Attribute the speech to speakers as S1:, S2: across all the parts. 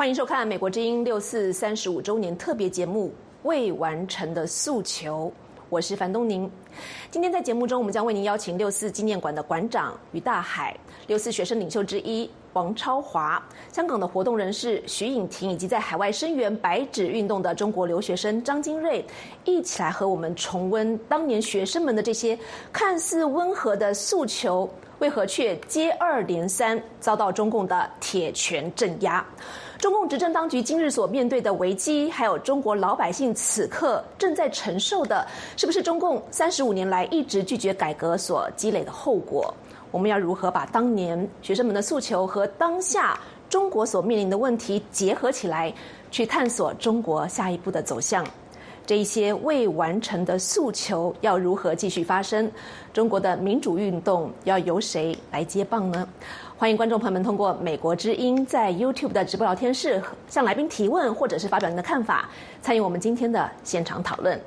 S1: 欢迎收看美国之音6·4 35周年特别节目《未完成的诉求》，我是樊东宁。今天在节目中，我们将为您邀请6·4纪念馆的馆长于大海、6·4学生领袖之一王超华、香港的活动人士徐颖婷，以及在海外声援白纸运动的中国留学生张金瑞，一起来和我们重温当年学生们的这些看似温和的诉求，为何却接二连三遭到中共的铁拳镇压。中共执政当局今日所面对的危机，还有中国老百姓此刻正在承受的，是不是中共35年来一直拒绝改革所积累的后果？我们要如何把当年学生们的诉求和当下中国所面临的问题结合起来，去探索中国下一步的走向？这一些未完成的诉求要如何继续发生？中国的民主运动要由谁来接棒呢？欢迎观众朋友们通过美国之音在 YouTube 的直播聊天室向来宾提问，或者是发表您的看法，参与我们今天的现场讨论。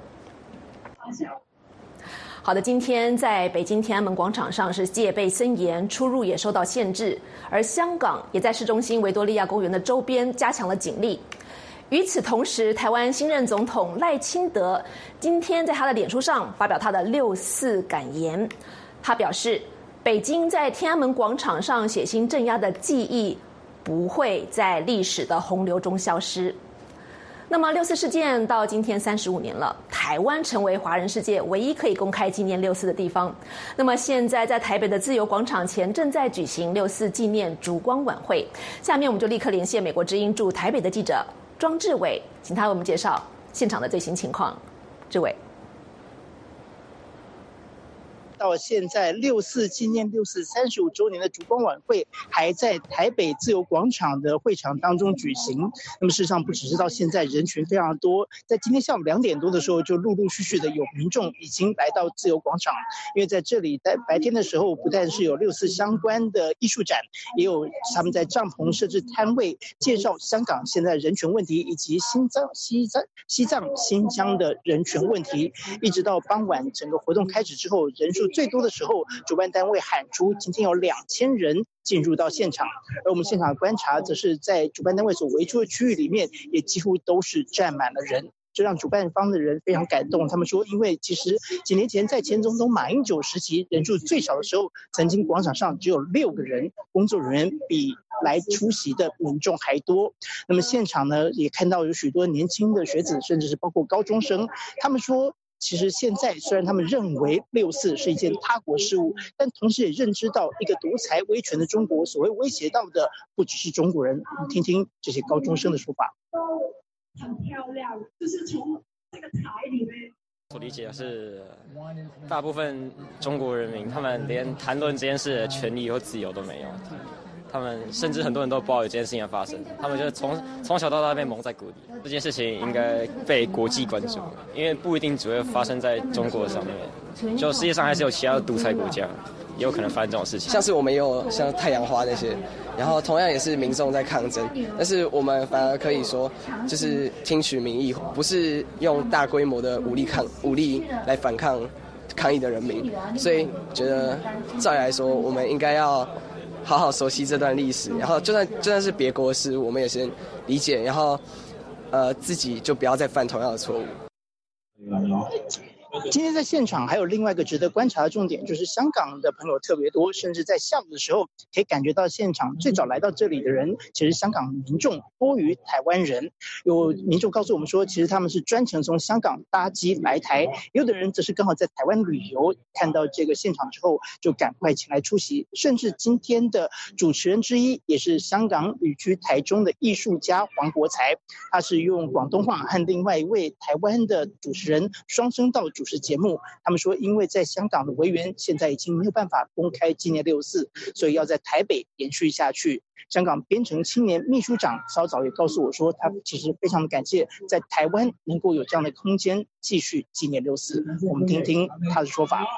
S1: 好的，今天在北京天安门广场上是戒备森严，出入也受到限制，而香港也在市中心维多利亚公园的周边加强了警力。与此同时，台湾新任总统赖清德今天在他的脸书上发表他的6·4感言，他表示，北京在天安门广场上血腥镇压的记忆不会在历史的洪流中消失。那么6·4事件到今天35年了，台湾成为华人世界唯一可以公开纪念6·4的地方。那么现在在台北的自由广场前正在举行6·4纪念烛光晚会。下面我们就立刻连线美国之音驻台北的记者庄志伟，请他为我们介绍现场的最新情况。志伟。
S2: 到现在6·4纪念6·4 35周年的烛光晚会还在台北自由广场的会场当中举行。那么事实上不只是到现在人群非常多，在今天下午2点多的时候就陆陆续续的有民众已经来到自由广场，因为在这里在白天的时候不但是有6·4相关的艺术展，也有他们在帐篷设置摊位介绍香港现在人权问题以及西藏新疆的人权问题。一直到傍晚整个活动开始之后，人数最多的时候，主办单位喊出今天有2000人进入到现场，而我们现场观察则是在主办单位所围出的区域里面也几乎都是站满了人，这让主办方的人非常感动。他们说，因为其实几年前在前总统马英九时期人数最少的时候，曾经广场上只有6个人，工作人员比来出席的民众还多。那么现场呢，也看到有许多年轻的学子，甚至是包括高中生，他们说其实现在虽然他们认为6·4是一件他国事务，但同时也认知到一个独裁威权的中国所谓威胁到的不只是中国人。我们听听这些高中生的说法。
S3: 很漂亮，就是从这个台里面
S4: 我理解是大部分中国人民他们连谈论这件事的权利和自由都没有，他们甚至很多人都不知道有这件事情的发生，他们就从小到大被蒙在鼓里。这件事情应该被国际关注，因为不一定只会发生在中国上面，就世界上还是有其他的独裁国家也有可能发生这种事情。
S5: 像是我们也有像太阳花那些，然后同样也是民众在抗争，但是我们反而可以说就是听取民意，不是用大规模的武力来反抗议的人民。所以觉得照理来说，我们应该要好好熟悉这段历史，然后就算是别国的事，我们也先理解，然后自己就不要再犯同样的错误。
S2: 今天在现场还有另外一个值得观察的重点，就是香港的朋友特别多，甚至在下午的时候可以感觉到现场最早来到这里的人，其实香港民众多于台湾人。有民众告诉我们说，其实他们是专程从香港搭机来台，有的人则是刚好在台湾旅游，看到这个现场之后就赶快前来出席。甚至今天的主持人之一也是香港旅居台中的艺术家黄国才，他是用广东话和另外一位台湾的主持人双声道主持节目。他们说，因为在香港的维园现在已经没有办法公开纪念6·4，所以要在台北延续下去。香港编程青年秘书长稍早也告诉我说，他其实非常的感谢在台湾能够有这样的空间继续纪念6·4。我们听听他的说法。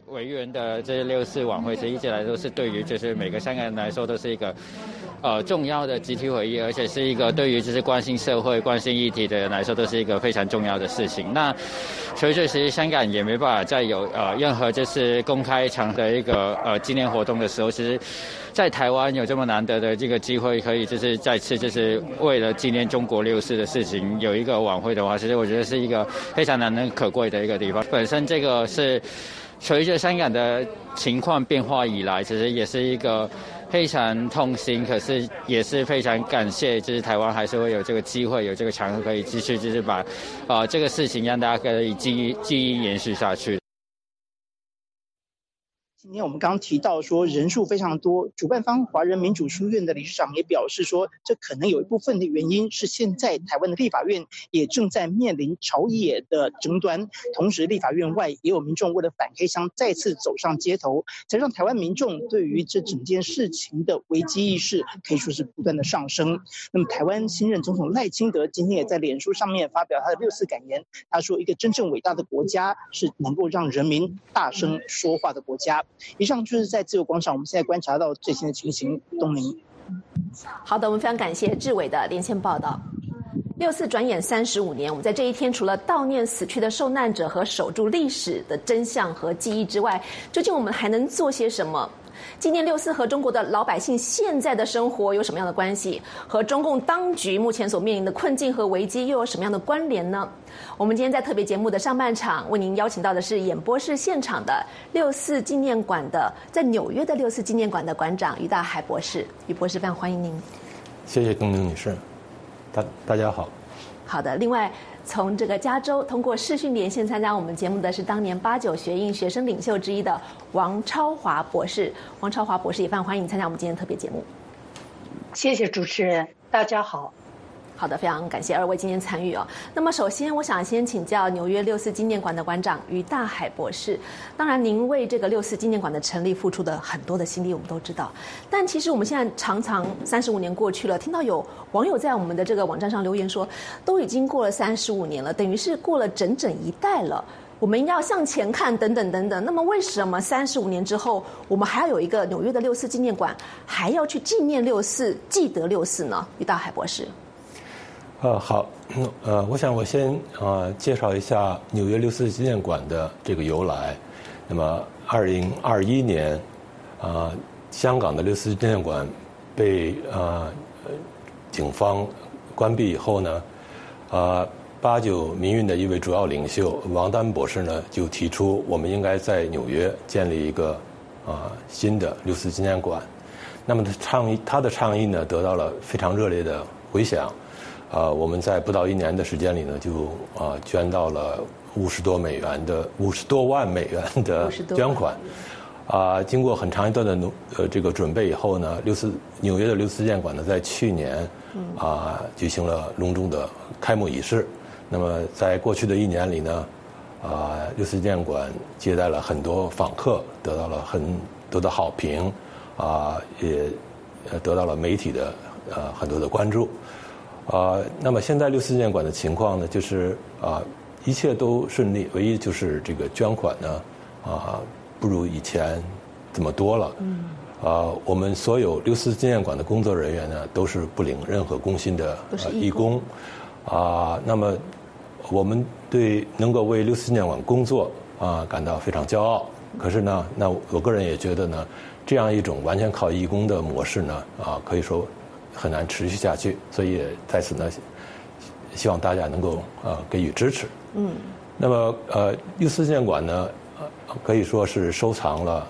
S6: 委员的这6·4晚会，一直以来都是对于就是每个香港人来说都是一个重要的集体回忆，而且是一个对于就是关心社会、关心议题的人来说都是一个非常重要的事情。那所以其实香港也没办法再有任何就是公开场的一个纪念活动的时候，其实在台湾有这么难得的这个机会，可以就是再次就是为了纪念中国6·4的事情有一个晚会的话，其实我觉得是一个非常难能可贵的一个地方。本身这个是随着香港的情况变化以来，其实也是一个非常痛心，可是也是非常感谢，就是台湾还是会有这个机会，有这个场合可以继续，就是把这个事情让大家可以记忆延续下去。
S2: 今天我们刚刚提到说人数非常多，主办方华人民主书院的理事长也表示说，这可能有一部分的原因是现在台湾的立法院也正在面临朝野的争端，同时立法院外也有民众为了反黑箱再次走上街头，才让台湾民众对于这整件事情的危机意识可以说是不断的上升。那么台湾新任总统赖清德今天也在脸书上面发表他的6·4感言，他说一个真正伟大的国家是能够让人民大声说话的国家。以上就是在自由广场我们现在观察到最新的情形。东宁。
S1: 好的，我们非常感谢志伟的连线报道。6·4转眼35年，我们在这一天除了悼念死去的受难者和守住历史的真相和记忆之外，究竟我们还能做些什么？纪念6·4和中国的老百姓现在的生活有什么样的关系？和中共当局目前所面临的困境和危机又有什么样的关联呢？我们今天在特别节目的上半场为您邀请到的是演播室现场的6·4纪念馆的在纽约的6·4纪念馆的馆长于大海博士。于博士，非常欢迎您。
S7: 谢谢东宁女士，大家好。
S1: 好的，另外从这个加州通过视讯连线参加我们节目的是当年89学运学生领袖之一的王超华博士。王超华博士也非常欢迎你参加我们今天特别节目。
S8: 谢谢主持人，大家好。
S1: 好的，非常感谢二位今天参与哦。那么首先我想先请教纽约6·4纪念馆的馆长于大海博士。当然您为这个6·4纪念馆的成立付出的很多的心力我们都知道，但其实我们现在常常35年过去了，听到有网友在我们的这个网站上留言说都已经过了35年了，等于是过了整整一代了，我们要向前看等等等等。那么为什么35年之后我们还要有一个纽约的6·4纪念馆，还要去纪念6·4记得6·4呢？于大海博士。
S7: 好，我想我先介绍一下纽约6·4纪念馆的这个由来。那么2021年，香港的6·4纪念馆被警方关闭以后呢，89民运的一位主要领袖王丹博士呢就提出，我们应该在纽约建立一个新的6·4纪念馆。那么他的倡议呢得到了非常热烈的回响。我们在不到1年的时间里呢，就捐到了50多万美元的捐款。经过很长一段的这个准备以后呢，纽约的6·4纪念馆呢，在去年举行了隆重的开幕仪式。那么在过去的1年里呢，6·4纪念馆接待了很多访客，得到了很多的好评，也得到了媒体的很多的关注。那么现在6·4纪念馆的情况呢，就是一切都顺利，唯一就是这个捐款呢不如以前这么多了。我们所有6·4纪念馆的工作人员呢都是不领任何工薪的义工。那么我们对能够为6·4纪念馆工作感到非常骄傲。可是呢，那我个人也觉得呢，这样一种完全靠义工的模式呢可以说很难持续下去，所以在此呢，希望大家能够给予支持。那么6·4纪念馆呢，可以说是收藏了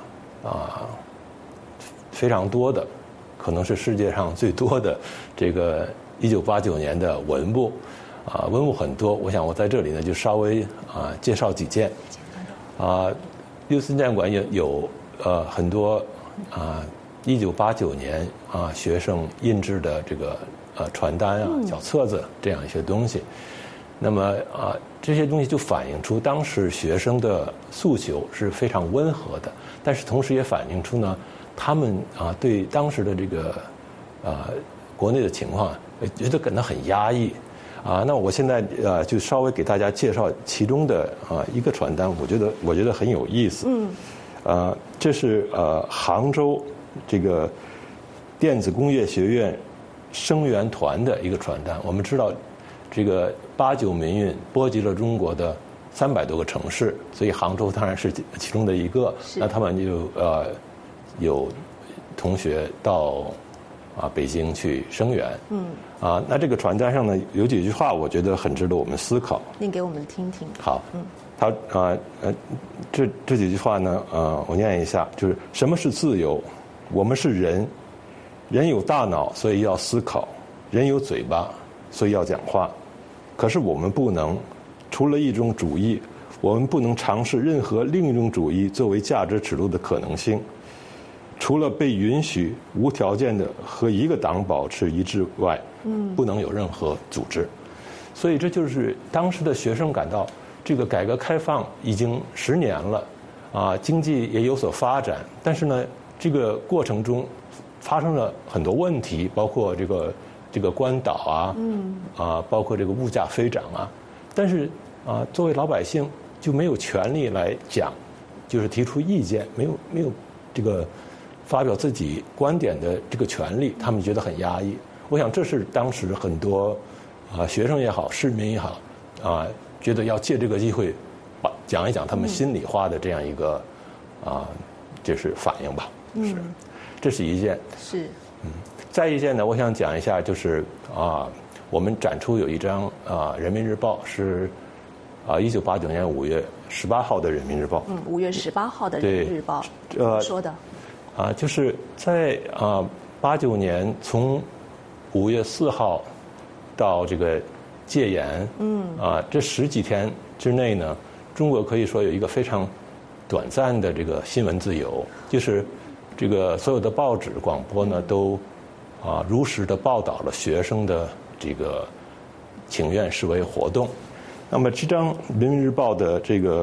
S7: 非常多的，可能是世界上最多的这个1989年的文物。文物很多，我想我在这里呢就稍微介绍几件。6·4纪念馆也有很多1989年学生印制的这个传单小册子这样一些东西。那么这些东西就反映出当时学生的诉求是非常温和的，但是同时也反映出呢，他们对当时的这个国内的情况觉得感到很压抑。那我现在就稍微给大家介绍其中的一个传单，我觉得很有意思。 这是杭州这个电子工业学院生源团的一个传单。我们知道，这个89民运波及了中国的300多个城市，所以杭州当然是其中的一个。那他们就有同学到北京去声援。那这个传单上呢有几句话，我觉得很值得我们思考。
S1: 念给我们听听。
S7: 好，他这几句话呢，我念一下，就是什么是自由？我们是人，人有大脑，所以要思考；人有嘴巴，所以要讲话。可是我们不能，除了一种主义，我们不能尝试任何另一种主义作为价值尺度的可能性。除了被允许无条件的和一个党保持一致外，不能有任何组织。所以这就是当时的学生感到，这个改革开放已经10年了，经济也有所发展，但是呢，这个过程中发生了很多问题，包括这个关岛包括这个物价飞涨但是作为老百姓就没有权利来讲，就是提出意见，没有这个发表自己观点的这个权利，他们觉得很压抑。我想这是当时很多学生也好，市民也好觉得要借这个机会讲一讲他们心里话的这样一个就是反应吧。这是一件。是。再一件呢，我想讲一下，就是我们展出有一张人民日报，是1989年5月18号的人民日报。
S1: 5月18号的人民日报说的。
S7: 就是在89年从5月4号到这个戒严，这10几天之内呢，中国可以说有一个非常短暂的这个新闻自由，就是这个所有的报纸、广播呢都如实的报道了学生的这个请愿示威活动。那么这张人民日报的这个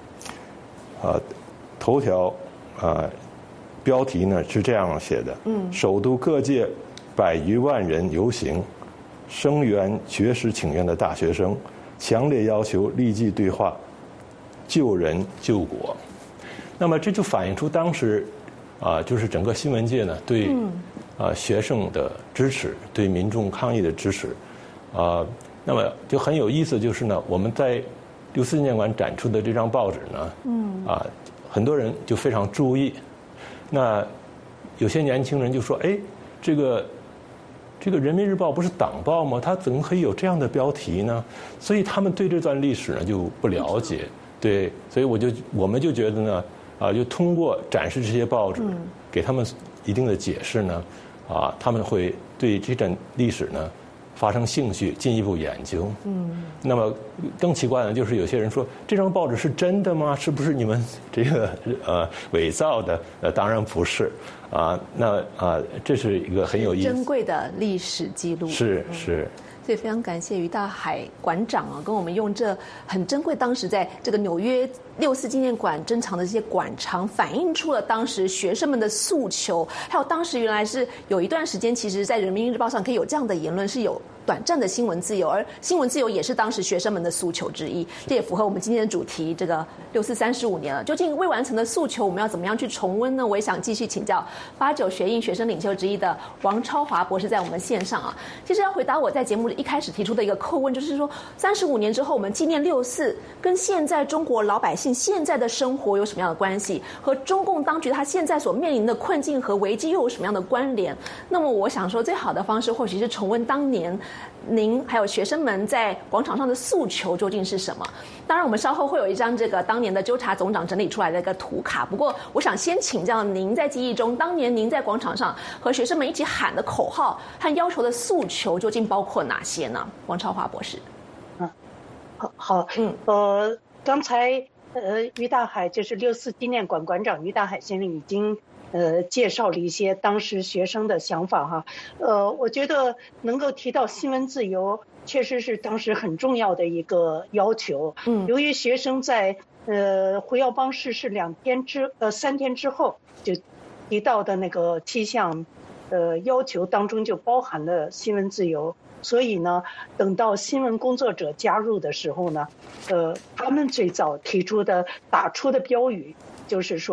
S7: 头条标题呢是这样写的：首都各界100余万人游行，声援绝食请愿的大学生，强烈要求立即对话，救人救国。那么这就反映出当时就是整个新闻界呢对学生的支持，对民众抗议的支持。那么就很有意思，就是呢我们在64纪念馆展出的这张报纸呢，很多人就非常注意。那有些年轻人就说：“哎，这个人民日报不是党报吗？它怎么可以有这样的标题呢？”所以他们对这段历史呢就不了解。对，所以我们就觉得呢，就通过展示这些报纸，给他们一定的解释呢，他们会对这段历史呢发生兴趣，进一步研究。那么更奇怪的就是有些人说，这张报纸是真的吗？是不是你们这个伪造的？当然不是。这是一个很有意思、
S1: 珍贵的历史记录。
S7: 是。
S1: 所以非常感谢于大海馆长跟我们用这很珍贵，当时在这个纽约64纪念馆珍藏的这些馆藏，反映出了当时学生们的诉求，还有当时原来是有一段时间，其实在人民日报上可以有这样的言论，是有短暂的新闻自由，而新闻自由也是当时学生们的诉求之一。这也符合我们今天的主题，这个64 35年了，究竟未完成的诉求我们要怎么样去重温呢？我也想继续请教89学运学生领袖之一的王超华博士在我们线上其实要回答我在节目一开始提出的一个叩问，就是说35年之后我们纪念64，跟现在中国老百姓现在的生活有什么样的关系？和中共当局他现在所面临的困境和危机又有什么样的关联？那么我想说，最好的方式或许是重温当年您还有学生们在广场上的诉求究竟是什么？当然，我们稍后会有一张这个当年的纠察总长整理出来的一个图卡。不过，我想先请教您，在记忆中，当年您在广场上和学生们一起喊的口号和要求的诉求究竟包括哪些呢？王超华博士。
S8: 好，刚才于大海就是64纪念馆馆长于大海先生已经介绍了一些当时学生的想法我觉得能够提到新闻自由，确实是当时很重要的一个要求。由于学生在胡耀邦逝世3天之后就提到的那个7项要求当中就包含了新闻自由，所以呢，等到新闻工作者加入的时候呢，他们最早提出的打出的标语就是说，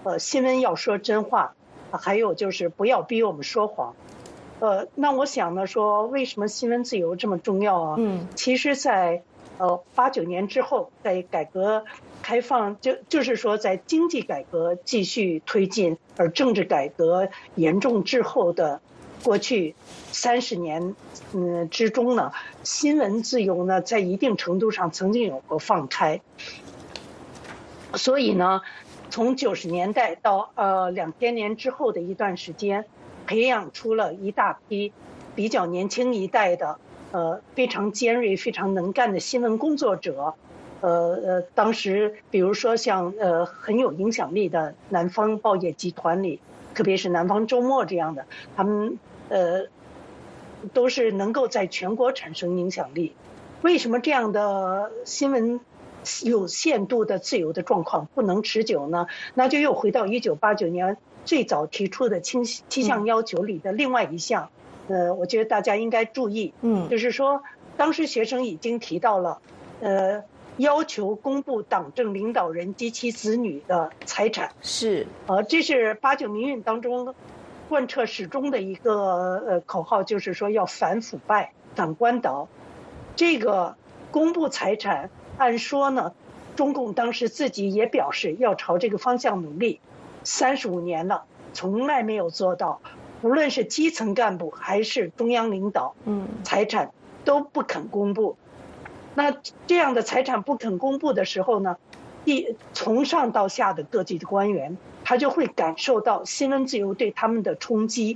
S8: 新闻要说真话，还有就是不要逼我们说谎。那我想呢说，为什么新闻自由这么重要啊？其实在89年之后，在改革开放就是说在经济改革继续推进，而政治改革严重滞后的过去30年之中呢，新闻自由呢在一定程度上曾经有过放开。所以呢，从90年代到2000年之后的一段时间，培养出了一大批比较年轻一代的非常尖锐、非常能干的新闻工作者。当时比如说像很有影响力的南方报业集团里，特别是南方周末这样的，他们都是能够在全国产生影响力。为什么这样的新闻有限度的自由的状况不能持久呢？那就又回到1989年最早提出的7项要求里的另外一项，我觉得大家应该注意，就是说当时学生已经提到了，要求公布党政领导人及其子女的财产，
S1: 是，
S8: 这是89民运当中贯彻始终的一个口号，就是说要反腐败、反官倒。这个公布财产，按说呢，中共当时自己也表示要朝这个方向努力，35年了，从来没有做到。无论是基层干部还是中央领导，财产都不肯公布。那这样的财产不肯公布的时候呢，从上到下的各级的官员，他就会感受到新闻自由对他们的冲击。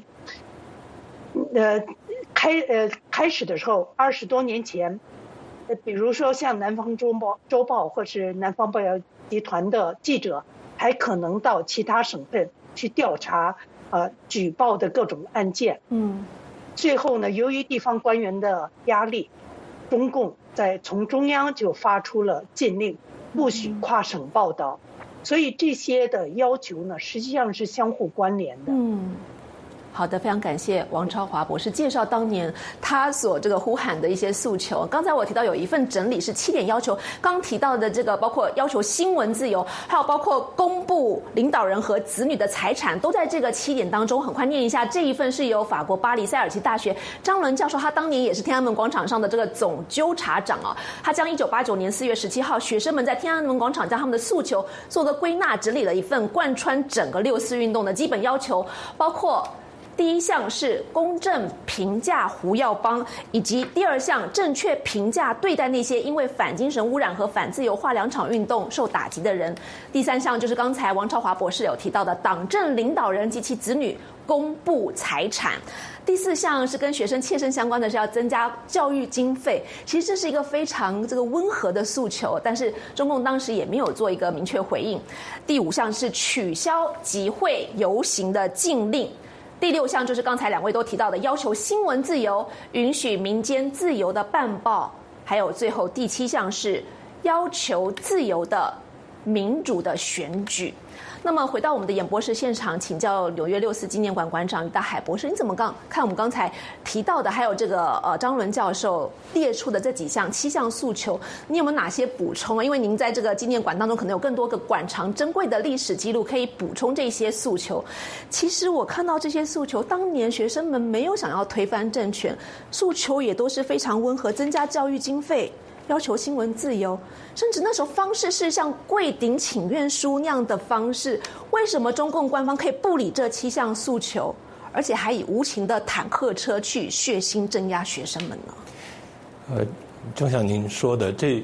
S8: 开始的时候，20多年前，比如说像南方周报或是南方报业集团的记者，还可能到其他省份去调查举报的各种案件。最后呢，由于地方官员的压力，中共从中央就发出了禁令，不许跨省报道。所以这些的要求呢，实际上是相互关联的。
S1: 好的，非常感谢王超华博士介绍当年他所这个呼喊的一些诉求。刚才我提到有一份整理是7点要求，刚提到的这个包括要求新闻自由，还有包括公布领导人和子女的财产，都在这个7点当中。很快念一下，这一份是由法国巴黎塞尔奇大学张伦教授，他当年也是天安门广场上的这个总纠察长啊，他将1989年4月17号学生们在天安门广场将他们的诉求做个归纳整理了一份贯穿整个6·4运动的基本要求，包括第一项是公正评价胡耀邦，以及第2项正确评价对待那些因为反精神污染和反自由化2场运动受打击的人。第3项就是刚才王超华博士有提到的党政领导人及其子女公布财产。第4项是跟学生切身相关的，是要增加教育经费。其实这是一个非常这个温和的诉求，但是中共当时也没有做一个明确回应。第5项是取消集会游行的禁令。第6项就是刚才2位都提到的，要求新闻自由，允许民间自由的办报，还有最后第7项是要求自由的民主的选举。那么回到我们的演播室现场，请教纽约6·4纪念馆馆长于大海博士，你怎么看我们刚才提到的，还有这个张伦教授列出的这几项7项诉求，你有没有哪些补充啊？因为您在这个纪念馆当中可能有更多个馆藏珍贵的历史记录，可以补充这些诉求。其实我看到这些诉求，当年学生们没有想要推翻政权，诉求也都是非常温和，增加教育经费，要求新闻自由，甚至那时候方式是像跪顶请愿书那样的方式。为什么中共官方可以不理这7项诉求，而且还以无情的坦克车去血腥镇压学生们呢？
S7: 正像您说的，这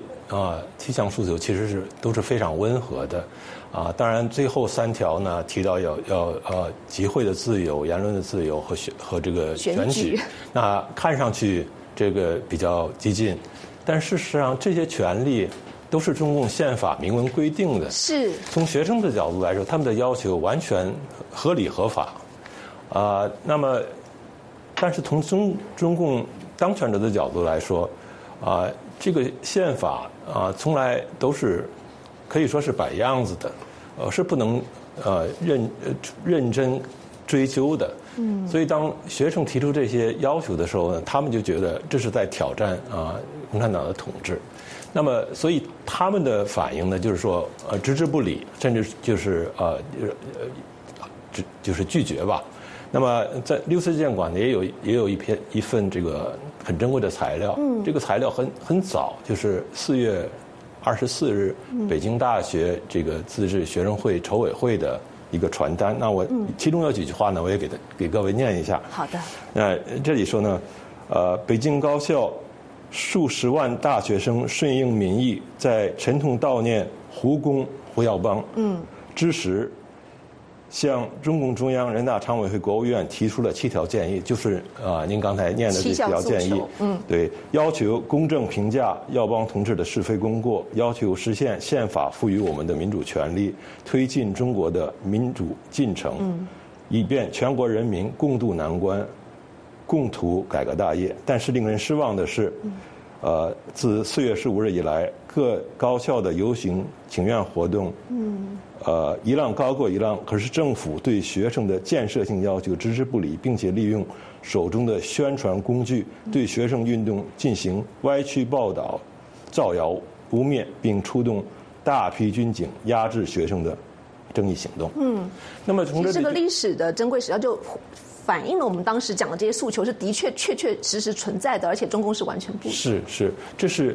S7: 7项诉求其实都是非常温和的。当然最后3条呢提到要集会的自由、言论的自由和这个选举，那看上去这个比较激进。但事实上，这些权利都是中共宪法明文规定的。
S1: 是。从
S7: 学生的角度来说，他们的要求完全合理合法。那么，但是从中共当权者的角度来说，这个宪法从来都是可以说是摆样子的，是不能认真追究的。所以当学生提出这些要求的时候呢，他们就觉得这是在挑战共产党的统治。 那么所以他们的反应呢，就是说置之不理，甚至就是就是拒绝吧。那么在六四纪念馆呢，也有一份这个很珍贵的材料，这个材料很早，就是4月24日，北京大学这个自治学生会筹委会的一个传单。那我其中有几句话呢，我也给各位念一下。
S1: 好的。
S7: 这里说呢，北京高校数十万大学生顺应民意，在沉痛悼念胡公、胡耀邦之时，向中共中央、人大常委会、国务院提出了7条建议，就是您刚才念的这7条建议。对，要求公正评价耀邦同志的是非功过，要求实现宪法赋予我们的民主权利，推进中国的民主进程，以便全国人民共度难关，共图改革大业。但是令人失望的是，自4月15日以来，各高校的游行请愿活动，一浪高过一浪。可是政府对学生的建设性要求置之不理，并且利用手中的宣传工具对学生运动进行歪曲报道、造谣污蔑，并出动大批军警压制学生的争议行动。那么从
S1: 这个历史的珍贵史料就反映了我们当时讲的这些诉求是的确确确实实存在的，而且中共是完全不理。
S7: 是，这是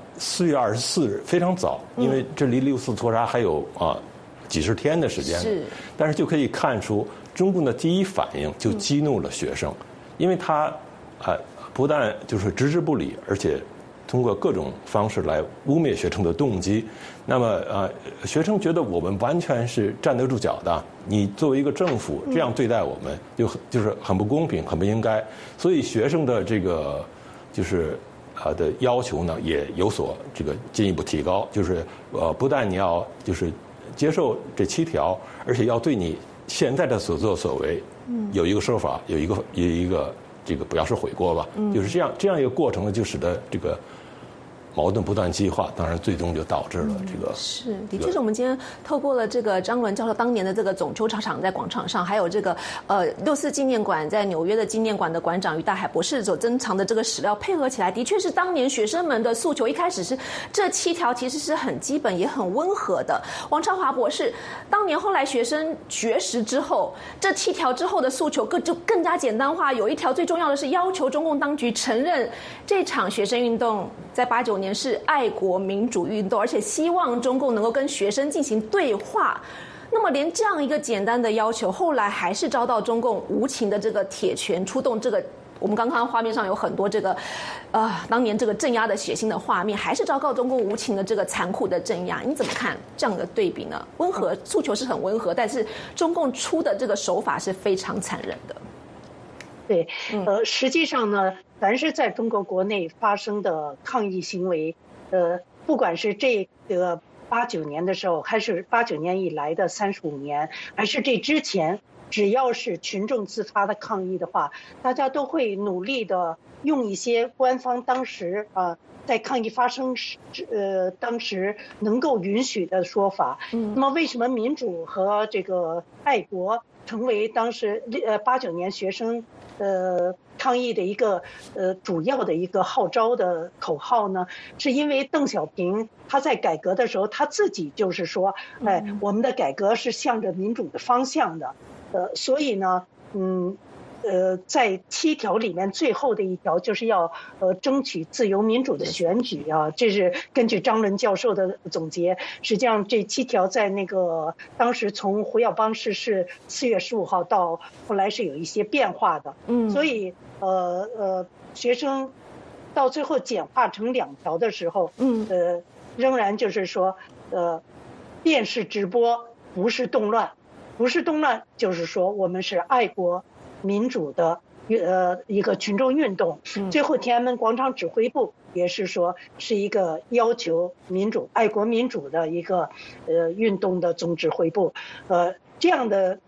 S7: 4月24日，非常早，因为这离6四屠杀还有几十天的时间。是，但是就可以看出中共的第一反应就激怒了学生，因为他不但就是置之不理，而且通过各种方式来污蔑学生的动机。那么学生觉得我们完全是站得住脚的，你作为一个政府这样对待我们，就是很不公平，很不应该。所以学生的这个就是的要求呢，也有所这个进一步提高，就是不但你要就是接受这7条，而且要对你现在的所作所为有一个说法，有一个这个不要说悔过吧，就是这样一个过程呢，就使得这个矛盾不断激化，当然最终就导致了这个。
S1: 是，的确是我们今天透过了这个张伦教授当年的这个总球场在广场上，还有这个6四纪念馆在纽约的纪念馆的馆长于大海博士所珍藏的这个史料配合起来，的确是当年学生们的诉求。一开始是这7条其实是很基本也很温和的。王超华博士，当年后来学生绝食之后，这7条之后的诉求就更加简单化。有一条最重要的是要求中共当局承认这场学生运动在89年是爱国民主运动，而且希望中共能够跟学生进行对话。那么连这样一个简单的要求，后来还是遭到中共无情的这个铁拳出动。这个我们刚刚画面上有很多这个当年这个镇压的血腥的画面，还是昭告中共无情的这个残酷的镇压。你怎么看这样的对比呢？温和诉求是很温和，但是中共出的这个手法是非常残忍的。
S8: 对，实际上呢，凡是在中国国内发生的抗议行为，不管是这个89年的时候，还是89年以来的35年，还是这之前，只要是群众自发的抗议的话，大家都会努力的用一些官方当时在抗议发生时当时能够允许的说法。那么为什么民主和这个爱国成为当时89年学生抗议的一个主要的一个号召的口号呢？是因为邓小平他在改革的时候，他自己就是说，我们的改革是向着民主的方向的，所以呢，在7条里面最后的一条就是要争取自由民主的选举啊，这是根据张伦教授的总结。实际上这7条在那个当时从胡耀邦逝世4月15号到后来是有一些变化的，所以学生到最后简化成2条的时候，仍然就是说电视直播不是动乱，不是动乱，就是说我们是爱国民主的一个群众运动。最后天安门广场指挥部也是说是一个要求民主爱国民主的一个运动的总指挥部。这样的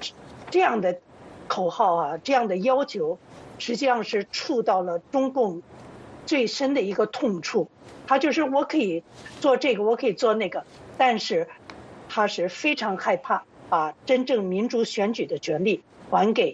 S8: 口号啊，这样的要求实际上是触到了中共最深的一个痛处。他就是我可以做这个，我可以做那个，但是他是非常害怕把真正民主选举的权利还给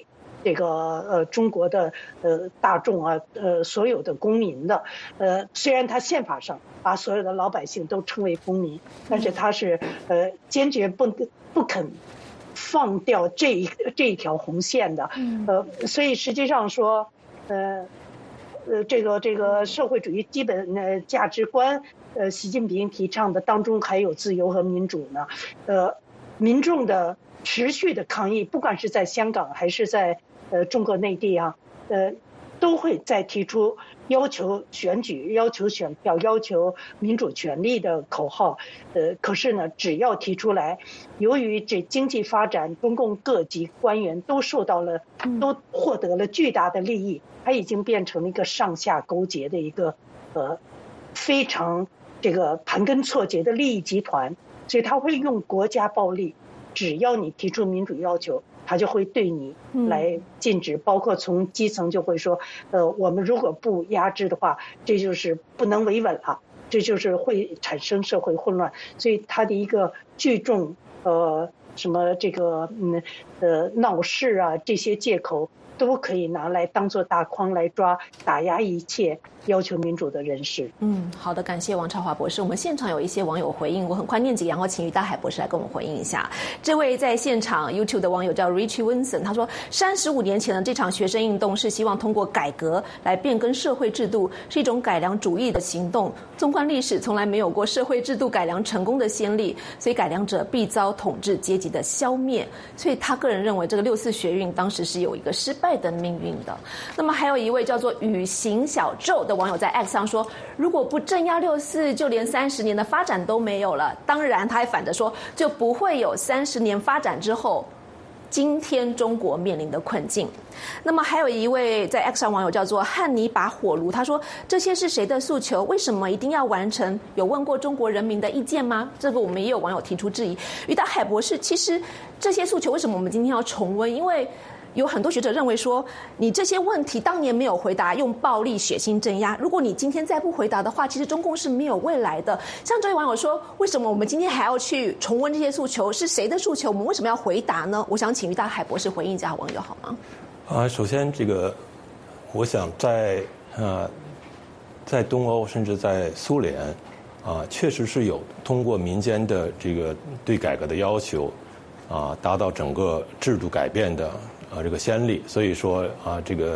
S8: 这个中国的大众啊，所有的公民的。虽然他宪法上把所有的老百姓都称为公民，但是他是坚决不肯放掉这一条红线的。所以实际上说，这个社会主义基本价值观，习近平提倡的当中还有自由和民主呢。民众的持续的抗议，不管是在香港还是在中国内地啊，都会再提出要求选举、要求选票、要求民主权利的口号。可是呢，只要提出来，由于这经济发展，中共各级官员都获得了巨大的利益，它已经变成了一个上下勾结的一个非常这个盘根错节的利益集团。所以他会用国家暴力，只要你提出民主要求，他就会对你来禁止，包括从基层就会说，我们如果不压制的话，这就是不能维稳了，这就是会产生社会混乱。所以他的一个聚众什么这个闹事啊，这些借口都可以拿来当作大筐来抓，打压一切要求民主的人士。
S1: 好的，感谢王超华博士。我们现场有一些网友回应，我很快念几个，然后请于大海博士来跟我们回应一下。这位在现场 YouTube 的网友叫 Richie Wilson， 他说35年前的这场学生运动是希望通过改革来变更社会制度，是一种改良主义的行动。纵观历史，从来没有过社会制度改良成功的先例，所以改良者必遭统治阶级的消灭。所以他个人认为这个6·4学运当时是有一个失败的命运的。那么还有一位叫做雨行小宙的网友在 X 上说，如果不镇压6·4，就连30年的发展都没有了。当然他还反着说，就不会有30年发展之后今天中国面临的困境。那么还有一位在 X 上网友叫做汉尼拔火炉，他说这些是谁的诉求？为什么一定要完成？有问过中国人民的意见吗？这个我们也有网友提出质疑。于大海博士，其实这些诉求为什么我们今天要重温？因为有很多学者认为说，你这些问题当年没有回答，用暴力血腥镇压，如果你今天再不回答的话，其实中共是没有未来的。像这位网友说，为什么我们今天还要去重温这些诉求？是谁的诉求？我们为什么要回答呢？我想请于大海博士回应一下网友好吗？
S7: 首先这个，我想在东欧甚至在苏联确实是有通过民间的这个对改革的要求达到整个制度改变的这个先例。所以说这个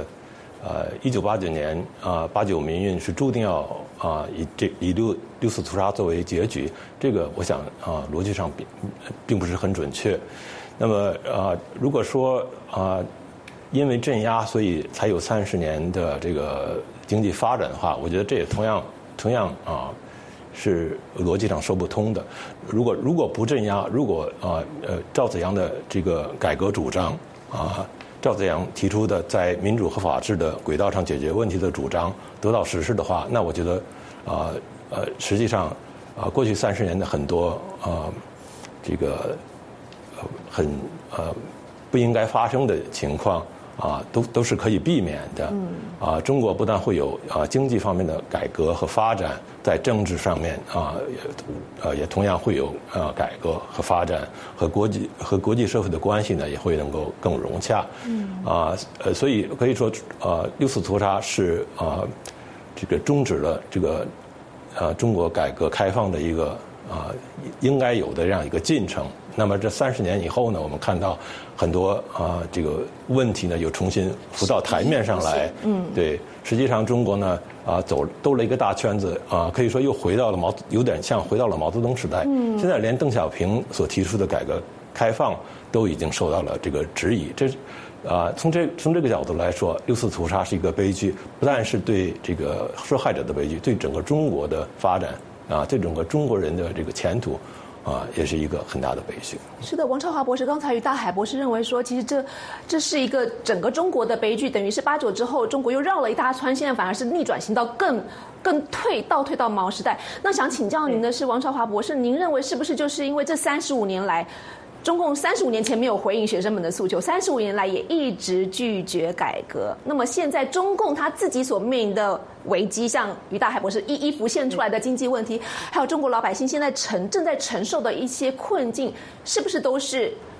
S7: 1989年89民运是注定要以6·4屠杀作为结局，这个我想逻辑上并不是很准确。那么如果说因为镇压所以才有30年的这个经济发展的话，我觉得这也同样是逻辑上说不通的。如果不镇压，如果赵紫阳的这个改革主张赵紫阳提出的在民主和法治的轨道上解决问题的主张得到实施的话，那我觉得实际上过去30年的很多这个很不应该发生的情况都是可以避免的。中国不但会有经济方面的改革和发展，在政治上面也同样会有改革和发展，和国际社会的关系呢也会能够更融洽。所以可以说6·4屠杀是这个终止了这个中国改革开放的一个应该有的这样一个进程。那么这30年以后呢，我们看到很多这个问题呢又重新浮到台面上来。对，实际上中国呢兜了一个大圈子可以说又回到了有点像回到了毛泽东时代。现在连邓小平所提出的改革开放都已经受到了这个质疑。这从这个角度来说，6·4屠杀是一个悲剧，不但是对这个受害者的悲剧，对整个中国的发展对整个中国人的这个前途也是一个很大的悲剧。
S1: 是的，王超华博士，刚才于大海博士认为说，其实这是一个整个中国的悲剧，等于是89之后，中国又绕了一大圈，现在反而是逆转型到更倒退到毛时代。那想请教您的是，王超华博士，您认为是不是就是因为这35年来，中共35年前没有回应学生们的诉求，35年来也一直拒绝改革。那么现在中共他自己所面临的危机，像于大海博士一一浮现出来的经济问题，还有中国老百姓现在正在承受的一些困境，是不是都是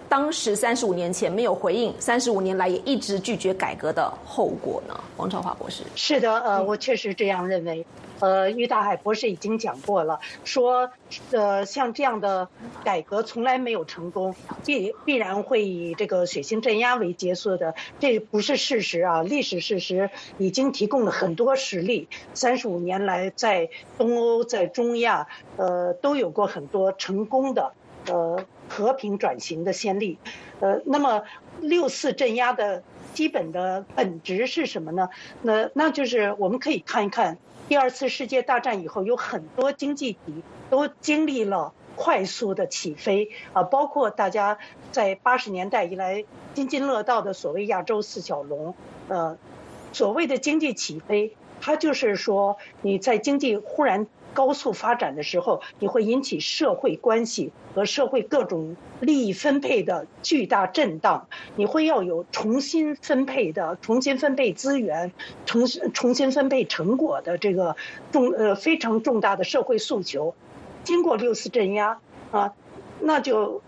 S1: 当时35年前没有回应，35年来也一直拒绝改革的后果呢？王超华博士。
S8: 是的，我确实这样认为。于大海博士已经讲过了，说，像这样的改革从来没有成功，必然会以这个血腥镇压为结束的，这不是事实啊！历史事实已经提供了很多实例，35年来在东欧、在中亚，都有过很多成功的和平转型的先例。那么6·4镇压的基本的本质是什么呢？那就是我们可以看一看。第2次世界大战以后，有很多经济体都经历了快速的起飞啊，包括大家在80年代以来津津乐道的所谓亚洲4小龙。所谓的经济起飞，它就是说你在经济忽然高速发展的时候，你会引起社会关系和社会各种利益分配的巨大震荡，你会要有重新分配资源、重新分配成果的这个非常重大的社会诉求。经过6·4镇压啊，那就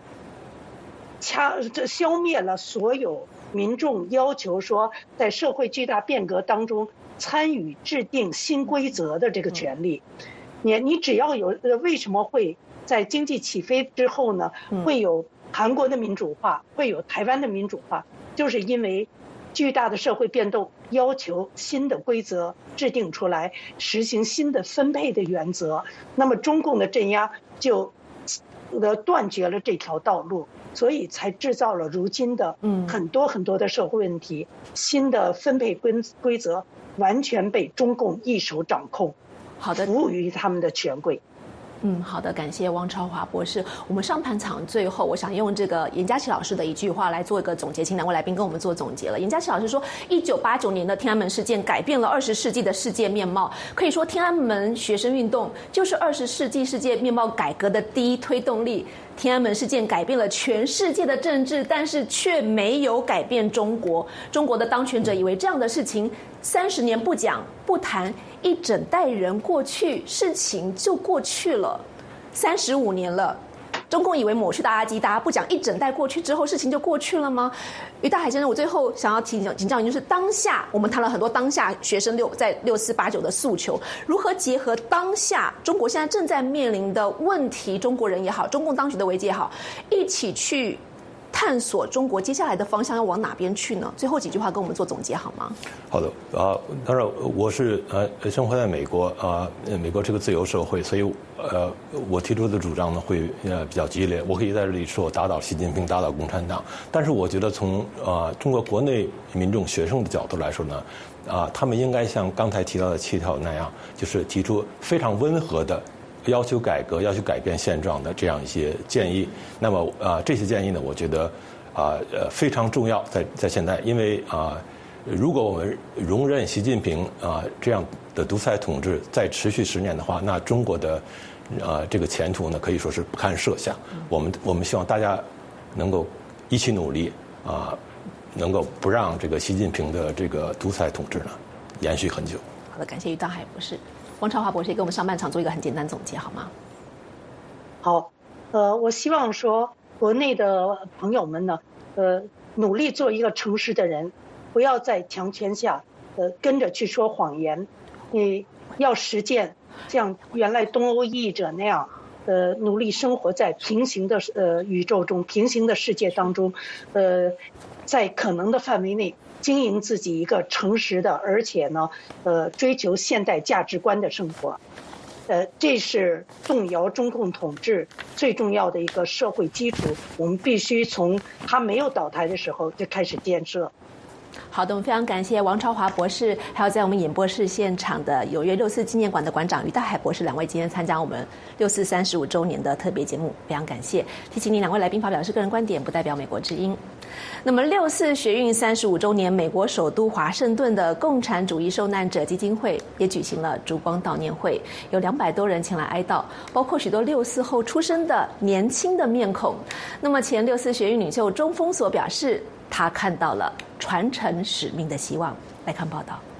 S8: 消灭了所有民众要求说在社会巨大变革当中参与制定新规则的这个权利。你只要有为什么会在经济起飞之后呢？会有韩国的民主化，会有台湾的民主化，就是因为巨大的社会变动要求新的规则制定出来，实行新的分配的原则。那么中共的镇压就断绝了这条道路，所以才制造了如今的很多很多的社会问题。新的分配规则完全被中共一手掌控。
S1: 好的，
S8: 服务于他们的权贵。
S1: 好的，感谢汪超华博士。我们上半场最后，我想用这个严家琪老师的一句话来做一个总结，请两位来宾跟我们做总结了。严家琪老师说，1989年的天安门事件改变了20世纪的世界面貌，可以说天安门学生运动就是20世纪世界面貌改革的第一推动力。天安门事件改变了全世界的政治，但是却没有改变中国。中国的当权者以为这样的事情30年不讲不谈，一整代人过去，事情就过去了。35年了，中共以为抹去大垃圾，大家不讲，一整代过去之后，事情就过去了吗？于大海先生，我最后想要请教您，就是当下我们谈了很多当下学生在6489的诉求，如何结合当下中国现在正在面临的问题，中国人也好，中共当局的危机也好，一起去探索中国接下来的方向要往哪边去呢？最后几句话跟我们做总结好吗？
S7: 好的当然我是生活在美国美国这个自由社会，所以我提出的主张呢会比较激烈。我可以在这里说打倒习近平，打倒共产党，但是我觉得从中国国内民众学生的角度来说呢，他们应该像刚才提到的7条那样，就是提出非常温和的要求改革、要求改变现状的这样一些建议。那么这些建议呢，我觉得非常重要，在现在，因为如果我们容忍习近平这样的独裁统治再持续10年的话，那中国的这个前途呢可以说是不堪设想。我们希望大家能够一起努力能够不让这个习近平的这个独裁统治呢延续很久。
S1: 好的，感谢于大海博士。汪超华博士给我们上半场做一个很简单总结好吗？
S8: 好，我希望说国内的朋友们呢，努力做一个诚实的人，不要在强权下，跟着去说谎言。你要实践像原来东欧译者那样，努力生活在平行的宇宙中，平行的世界当中，在可能的范围内经营自己一个诚实的，而且呢，追求现代价值观的生活。这是动摇中共统治最重要的一个社会基础，我们必须从它没有倒台的时候就开始建设。
S1: 好的，我们非常感谢王超华博士，还有在我们演播室现场的有约6·4纪念馆的馆长于大海博士2位今天参加我们6·4 35周年的特别节目，非常感谢。提醒您2位来宾发表是个人观点，不代表美国之音。那么6·4学运35周年，美国首都华盛顿的共产主义受难者基金会也举行了烛光悼念会，有200多人前来哀悼，包括许多6·4后出生的年轻的面孔。那么前6·4学运领袖钟峰所表示，他看到了传承使命的希望。来看报道。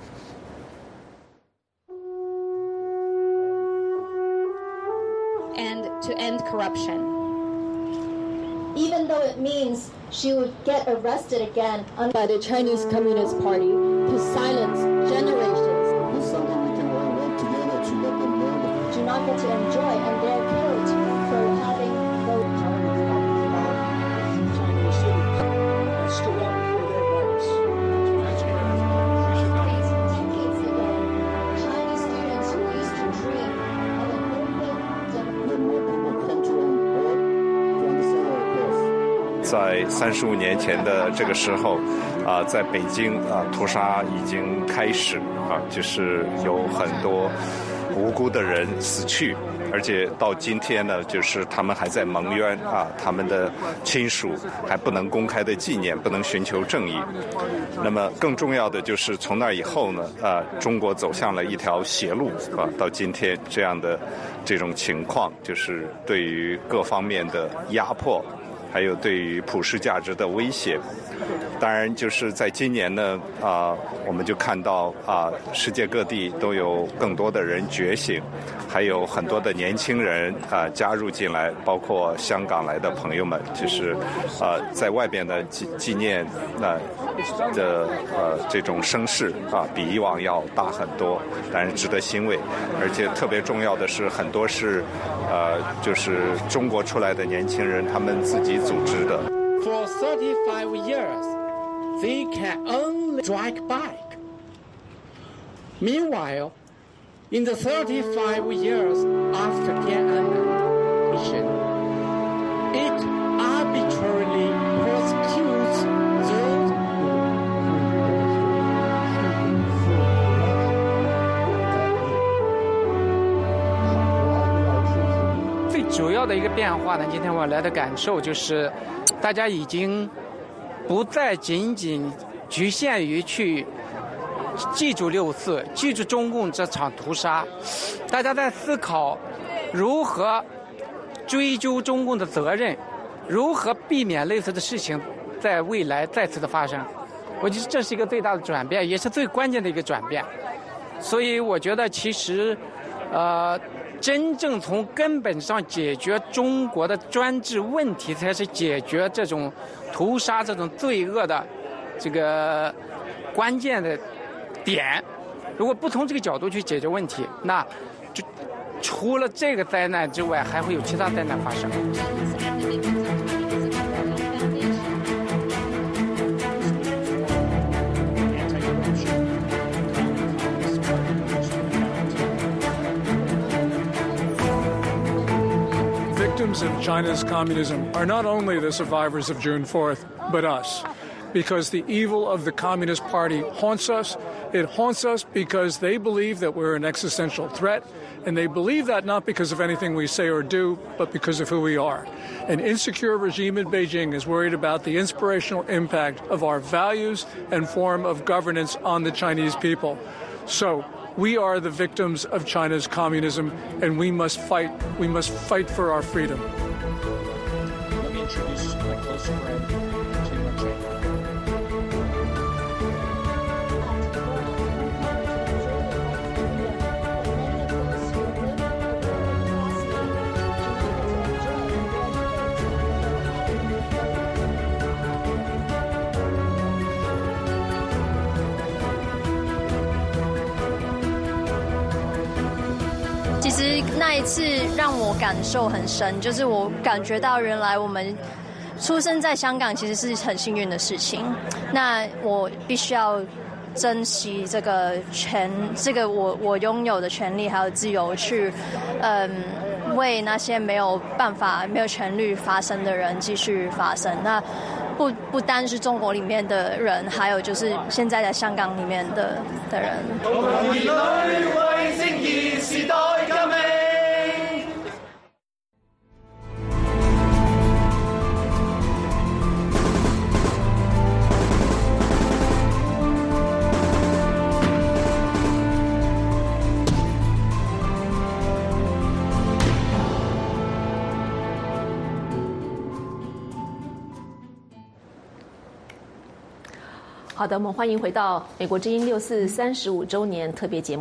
S9: And to end corruption. even though it means she would get arrested again by the Chinese Communist Party to silence generations.
S10: This is something we can all work together to let them know that
S9: do not get to enjoy, and they're killed for having voted.
S11: Chinese citizens stood up for their rights.
S9: Decades ago, Chinese students who used to dream of an open
S10: let more people come to on board to understand our cause.
S12: 在35年前的这个时候，在北京屠杀已经开始就是有很多无辜的人死去，而且到今天呢，就是他们还在蒙冤他们的亲属还不能公开的纪念，不能寻求正义。那么更重要的就是从那以后呢，中国走向了一条邪路到今天这样的这种情况，就是对于各方面的压迫，还有对于普世价值的威胁。当然就是在今年呢我们就看到世界各地都有更多的人觉醒，还有很多的年轻人加入进来，包括香港来的朋友们，就是在外边的纪念的这种声势比以往要大很多，当然值得欣慰。而且特别重要的是，很多是就是中国出来的年轻人，他们自己组织的。
S11: For 35 years, they can only strike back. Meanwhile, in the 35 years after Tiananmen mission, it arbitrarily prosecutes those最主要的一个变化呢，今天我来的感受就是，大家已经不再仅仅局限于去记住6·4，记住中共这场屠杀，大家在思考如何追究中共的责任，如何避免类似的事情在未来再次的发生。我觉得这是一个最大的转变，也是最关键的一个转变。所以我觉得其实真正从根本上解决中国的专制问题，才是解决这种屠杀这种罪恶的这个关键的点。如果不从这个角度去解决问题，那就除了这个灾难之外，还会有其他灾难发生。
S13: Victims of China's communism are not only the survivors of June 4th, but us. Because the evil of the Communist Party haunts us. It haunts us because they believe that we're an existential threat, and they believe that not because of anything we say or do, but because of who we are. An insecure regime in Beijing is worried about the inspirational impact of our values and form of governance on the Chinese people. So, we are the victims of China's communism, and we must fight. We must fight for our freedom.
S11: Let me introduce my close friend, Tina Chang.
S8: “其实那一次让我感受很深，就是我感觉到原来我们出生在香港其实是很幸运的事情。那我必须要珍惜这个我拥有的权利还有自由，去为那些没有办法、没有权利发声的人继续发声。那不单是中国里面的人，还有就是现在在香港里面的人。
S1: 好的，我们欢迎回到美国之音6·435周年特别节目《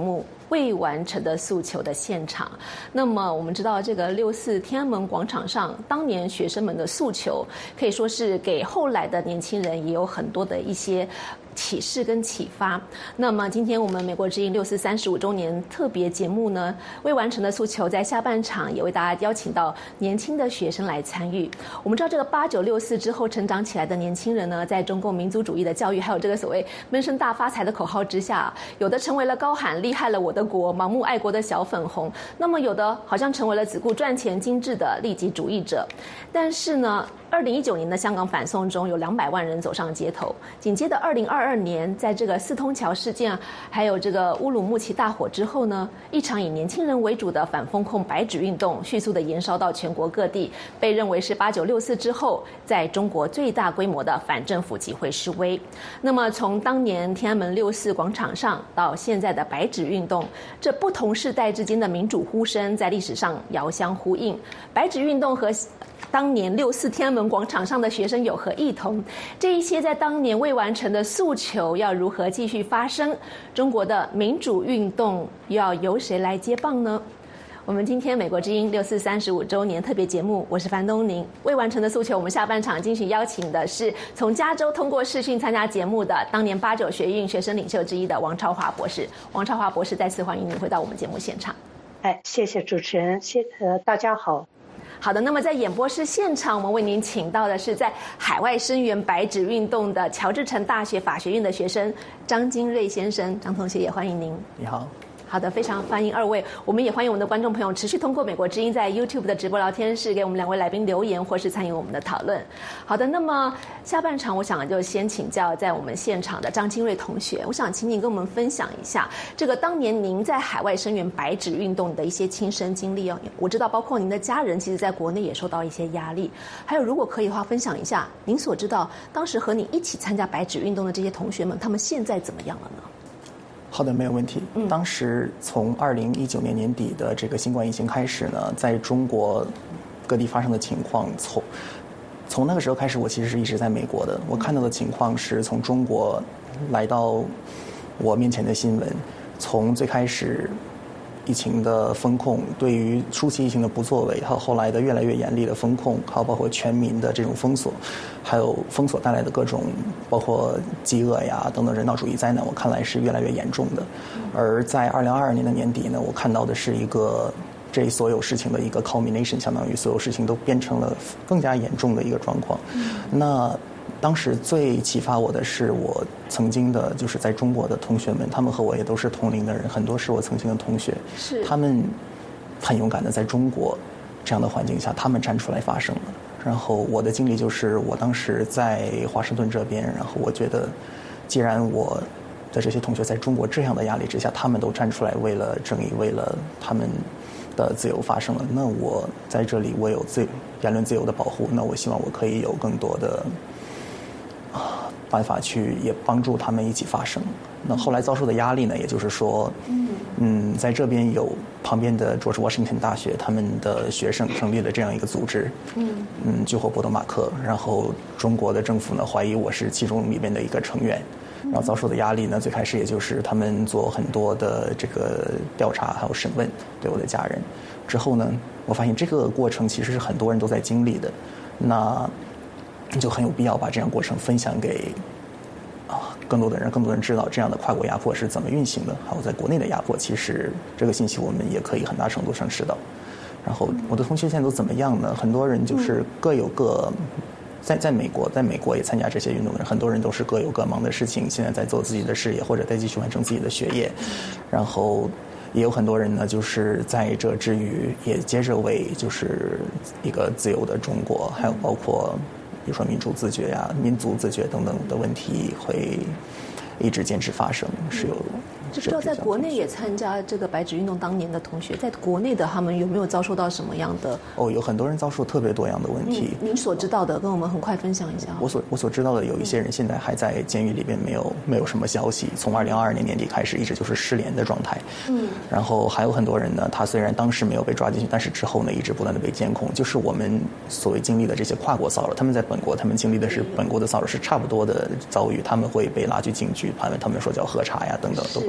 S1: 未完成的诉求的现场。那么我们知道，这个6·4天安门广场上当年学生们的诉求，可以说是给后来的年轻人也有很多的一些启示跟启发。那么今天我们美国之音6·4 35周年特别节目呢，未完成的诉求在下半场也为大家邀请到年轻的学生来参与。我们知道这个8964之后成长起来的年轻人呢，在中共民族主义的教育还有这个所谓闷声大发财的口号之下，有的成为了高喊厉害了我的国盲目爱国的小粉红，那么有的好像成为了只顾赚钱精致的利己主义者。但是呢2019年的香港反送中有200万人走上街头，紧接着2022年在这个四通桥事件还有这个乌鲁木齐大火之后呢，一场以年轻人为主的反封控白纸运动迅速的延烧到全国各地，被认为是8964之后在中国最大规模的反政府集会示威。那么从当年天安门6·4广场上到现在的白纸运动，这不同世代之间的民主呼声在历史上遥相呼应。白纸运动和当年6·4天安门广场上的学生有何异同？这一些在当年未完成的诉求要如何继续发生？中国的民主运动又要由谁来接棒呢？我们今天美国之音6·4 35周年特别节目，我是樊东宁。未完成的诉求，我们下半场进行邀请的是从加州通过视讯参加节目的当年89学运学生领袖之一的王超华博士。王超华博士，再次欢迎您回到我们节目现场。
S8: 谢谢主持人，大家好。
S1: 好的，那么在演播室现场，我们为您请到的是在海外声援白纸运动的乔治城大学法学院的学生张金瑞先生，张同学也欢迎您。
S14: 你好。
S1: 好的，非常欢迎二位。我们也欢迎我们的观众朋友持续通过美国之音在 YouTube 的直播聊天室给我们2位来宾留言，或是参与我们的讨论。好的，那么下半场我想就先请教在我们现场的张金瑞同学，我想请您跟我们分享一下这个当年您在海外声援白纸运动的一些亲身经历哦。我知道包括您的家人其实在国内也受到一些压力，还有如果可以的话分享一下您所知道当时和你一起参加白纸运动的这些同学们，他们现在怎么样了呢？
S14: 好的，没有问题。当时从2019年年底的这个新冠疫情开始呢，在中国各地发生的情况，从那个时候开始，我其实是一直在美国的。我看到的情况是从中国来到我面前的新闻，从最开始疫情的封控，对于初期疫情的不作为，还有后来的越来越严厉的封控，还有包括全民的这种封锁，还有封锁带来的各种包括饥饿呀等等人道主义灾难，我看来是越来越严重的。而在2022年的年底呢，我看到的是一个这所有事情的一个 culmination， 相当于所有事情都变成了更加严重的一个状况。那当时最启发我的是我曾经的就是在中国的同学们，他们和我也都是同龄的人，很多是我曾经的同学，他们很勇敢的在中国这样的环境下，他们站出来发声了。然后我的经历就是我当时在华盛顿这边，然后我觉得既然我的这些同学在中国这样的压力之下，他们都站出来为了正义，为了他们的自由发声了，那我在这里我有言论自由的保护，那我希望我可以有更多的办法去也帮助他们一起发声。那后来遭受的压力呢，也就是说在这边有旁边的 George Washington 大学他们的学生成立了这样一个组织救火波多马克，然后中国的政府呢怀疑我是其中里面的一个成员，然后遭受的压力呢，最开始也就是他们做很多的这个调查还有审问对我的家人。之后呢，我发现这个过程其实是很多人都在经历的，那就很有必要把这样过程分享给更多的人知道这样的跨国压迫是怎么运行的，还有在国内的压迫，其实这个信息我们也可以很大程度上知道。然后我的同学现在都怎么样呢？很多人就是各有各在美国也参加这些运动的人，很多人都是各有各忙的事情，现在在做自己的事业，或者在继续完成自己的学业。然后也有很多人呢，就是在这之余也接着为就是一个自由的中国，还有包括比如说民主自觉呀、民族自觉等等的问题，会一直坚持发生，是有。
S1: 就知道在国内也参加这个白纸运动当年的同学，在国内的他们有没有遭受到什么样的？
S14: 有很多人遭受特别多样的问题。
S1: 您所知道的，跟我们很快分享一下。
S14: 我所知道的，有一些人现在还在监狱里边，没有什么消息。从2022年年底开始，一直就是失联的状态。然后还有很多人呢，他虽然当时没有被抓进去，但是之后呢，一直不断的被监控。就是我们所谓经历的这些跨国骚扰，他们在本国，他们经历的是本国的骚扰，是差不多的遭遇。他们会被拉去警局，他们说叫喝茶呀等等，都会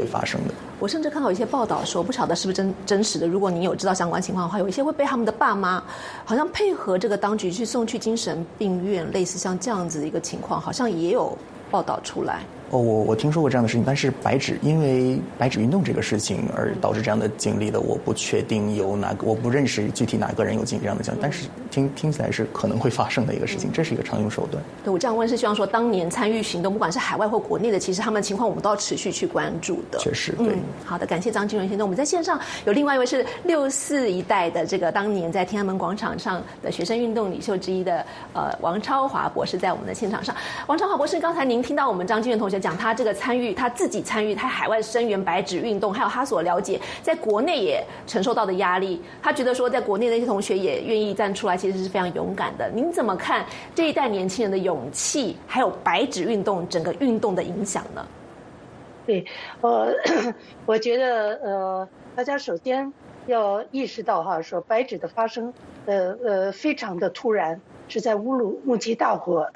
S14: 发生的。
S1: 我甚至看到有一些报道说，不晓得是不是真实的，如果您有知道相关情况的话，有一些会被他们的爸妈好像配合这个当局去送去精神病院，类似像这样子的一个情况，好像也有报道出来。
S14: 我听说过这样的事情，但是因为白纸运动这个事情而导致这样的经历的，我不确定有哪个，我不认识具体哪个人有经历这样的经历，但是听起来是可能会发生的一个事情，这是一个常用手段。
S1: 对，我这样问是希望说，当年参与行动，不管是海外或国内的，其实他们的情况我们都要持续去关注的。
S14: 确实，对。
S1: 好的，感谢张金伦先生。我们在线上有另外一位是64一代的这个当年在天安门广场上的学生运动领袖之一的王超华博士，在我们的现场上。王超华博士，刚才您听到我们张金伦同学讲他这个他自己参与他海外声援白纸运动，还有他所了解在国内也承受到的压力，他觉得说在国内那些同学也愿意站出来，其实是非常勇敢的。您怎么看这一代年轻人的勇气，还有白纸运动整个运动的影响呢？
S8: 对，我觉得大家首先要意识到哈，说白纸的发生非常的突然，是在乌鲁木齐大火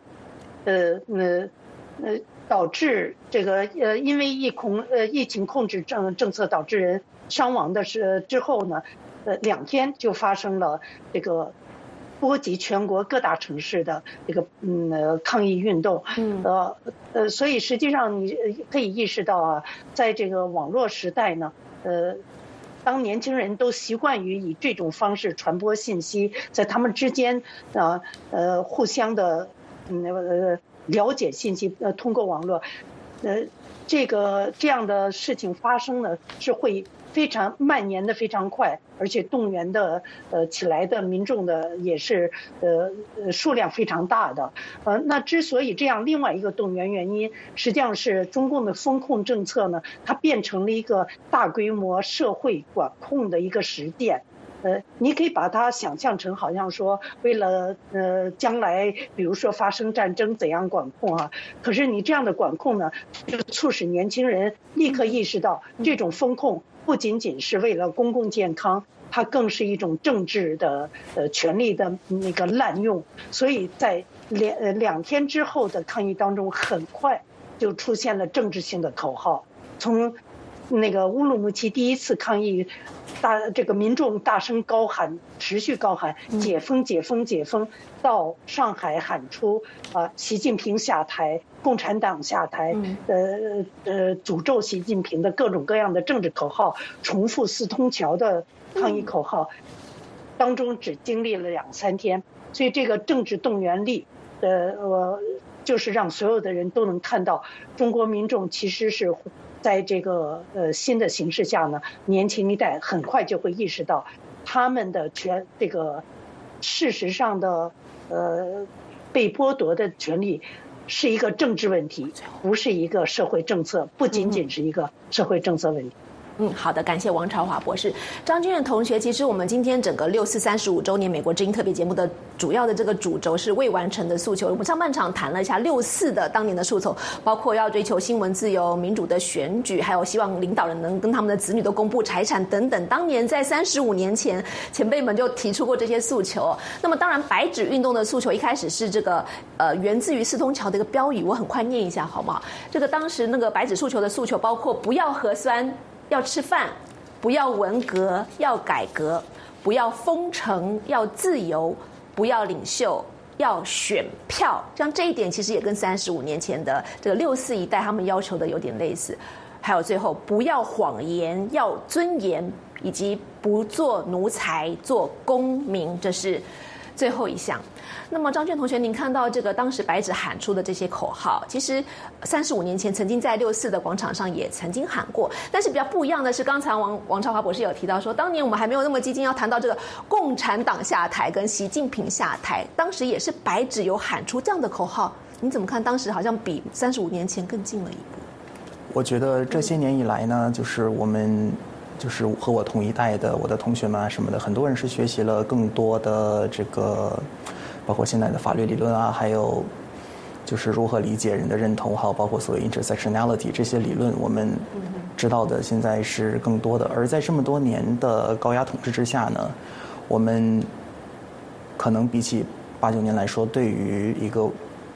S8: 导致这个因为疫情控制政策导致人伤亡的之后呢，2天就发生了这个波及全国各大城市的这个抗议运动。所以实际上你可以意识到啊，在这个网络时代呢，当年轻人都习惯于以这种方式传播信息，在他们之间互相的了解信息，通过网络，这样的事情发生呢，是会非常蔓延的非常快，而且动员的起来的民众的也是数量非常大的。那之所以这样，另外一个动员原因，实际上是中共的风控政策呢，它变成了一个大规模社会管控的一个实践。你可以把它想象成好像说为了将来比如说发生战争怎样管控啊，可是你这样的管控呢，就促使年轻人立刻意识到这种风控不仅仅是为了公共健康，它更是一种政治的权力的那个滥用。所以在两天之后的抗议当中，很快就出现了政治性的口号，从那个乌鲁木齐第一次抗议，这个民众大声高喊，持续高喊解封解封解封，到上海喊出习近平下台，共产党下台，诅咒习近平的各种各样的政治口号，重复四通桥的抗议口号，当中只经历了2-3天，所以这个政治动员力就是让所有的人都能看到中国民众其实是在这个新的形势下呢，年轻一代很快就会意识到他们的这个事实上的被剥夺的权利是一个政治问题，不是一个社会政策，不仅仅是一个社会政策问题。
S1: 好的，感谢王朝华博士。张君远同学，其实我们今天整个6·4 35周年美国之音特别节目的主要的这个主轴是未完成的诉求。我们上半场谈了一下6·4的当年的诉求，包括要追求新闻自由、民主的选举，还有希望领导人能跟他们的子女都公布财产等等。当年在35年前，前辈们就提出过这些诉求。那么当然，白纸运动的诉求一开始是这个源自于四通桥的一个标语，我很快念一下好不好？这个当时那个白纸诉求的诉求包括不要核酸，要吃饭，不要文革，要改革，不要封城，要自由，不要领袖，要选票。像这一点其实也跟35年前的这个6·4一代他们要求的有点类似。还有最后不要谎言，要尊严，以及不做奴才，做公民，这是最后一项。那么张娟同学，您看到这个当时白纸喊出的这些口号，其实35年前曾经在6·4的广场上也曾经喊过，但是比较不一样的是，刚才王朝华博士有提到说，当年我们还没有那么激进，要谈到这个共产党下台跟习近平下台，当时也是白纸有喊出这样的口号，你怎么看？当时好像比35年前更近了一步。
S14: 我觉得这些年以来呢，就是我们就是和我同一代的我的同学们啊什么的，很多人是学习了更多的这个包括现在的法律理论啊，还有就是如何理解人的认同，还有包括所谓 intersectionality 这些理论，我们知道的现在是更多的。而在这么多年的高压统治之下呢，我们可能比起89年来说，对于一个